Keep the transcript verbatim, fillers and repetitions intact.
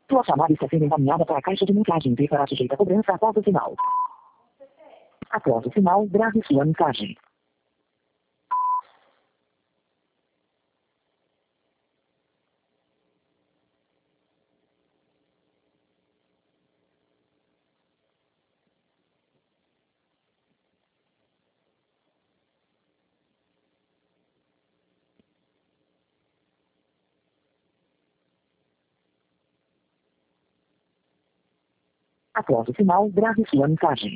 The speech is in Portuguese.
Sua chamada está sendo encaminhada para a caixa de mensagem e será sujeita a cobrança após o sinal. Após o sinal, grave sua mensagem. Após o sinal, grave sua mensagem.